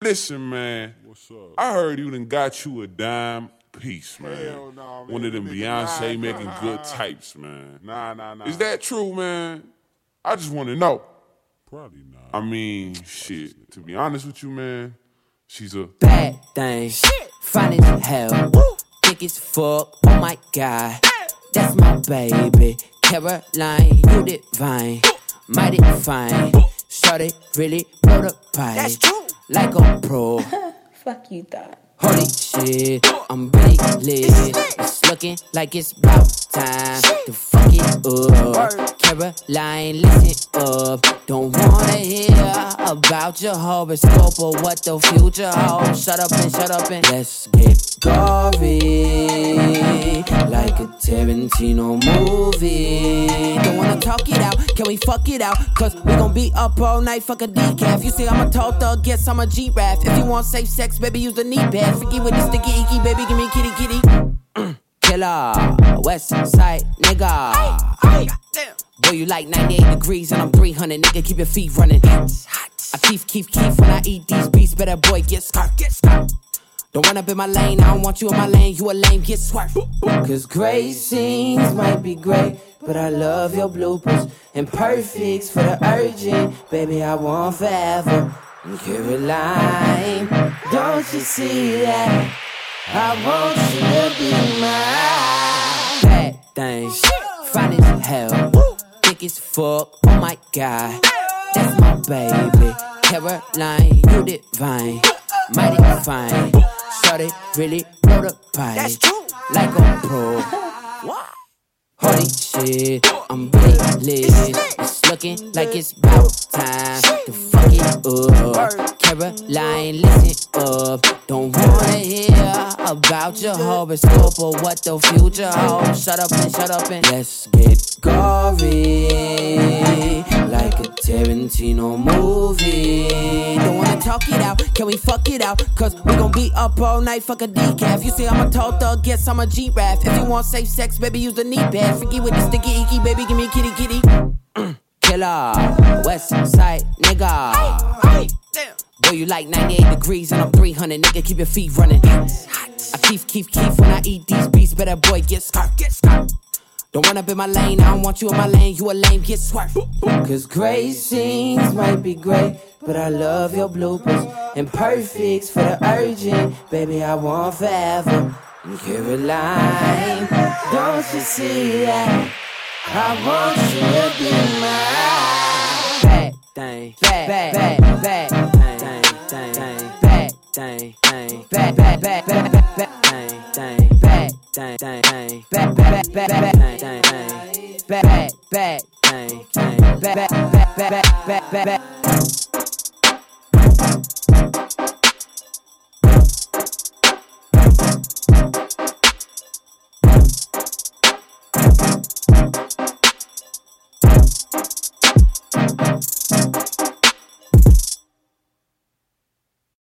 Listen, man. What's up? I heard you done got you a dime piece, man. Hell nah, man. One of them Beyonce making good types, man. Nah. Is that true, man? I just want to know. Probably not. I mean, shit. To be honest with you, man, she's a bad thing. Fine as hell. Thick as fuck. Oh my God. That's my baby. Caroline, you divine. Mighty fine. Shorty really blow the pipe. That's true. Like a pro. Fuck you thought. Holy shit, I'm really lit. It's looking like it's about time to fuck it up. Caroline, listen up. Don't wanna hear about your horoscope or what the future holds. Shut up and let's get gory, like a Tarantino movie. Don't wanna talk it out, can we fuck it out? Cause we gon' be up all night, fuck a decaf. You say I'm a tall thug, guess I'm a G-Rap. If you want safe sex, baby, use the knee pad. Freaky with the sticky icky, baby, give me kitty. Killer, West Side nigga. Boy, you like 98 degrees and I'm 300, nigga, keep your feet running. I keep when I eat these beats, better boy, get scarf. Don't run up in my lane, I don't want you in my lane, you a lame, get swerved. Cause great scenes might be great, but I love your bloopers. And perfects for the urgent, baby, I want forever. Caroline, don't you see that? I want you to be mine. Bad things, fine as hell, thick as fuck, oh my God. That's my baby, Caroline, you divine. Mighty fine, shorty really blow the pipe. That's true. Like a pro. What? Holy shit, I'm really lit. It's looking like it's about time to fuck it up. Caroline, listen up. Don't wanna hear about your horoscope or what the future holds. Shut up and let's get gory, like a Tarantino movie. Don't wanna talk it out, can we fuck it out? Cause we gon' be up all night, fuck a decaf. You say I'm a tall thug, guess I'm a G-Rap. If you want safe sex, baby, use the knee pad. Freaky with the sticky icky, baby, give me kitty. Killer, West Side nigga. Boy, you like 98 degrees and I'm 300, nigga, keep your feet running. I keep when I eat these beats, better boy, get scarf. Don't run up in my lane, I don't want you in my lane, you a lame, get swerved. Cause great scenes might be great, but I love your bloopers. And perfects for the urgent, baby, I want forever. Caroline, don't you see that? I want you to be mine. Bad thing, bad thing.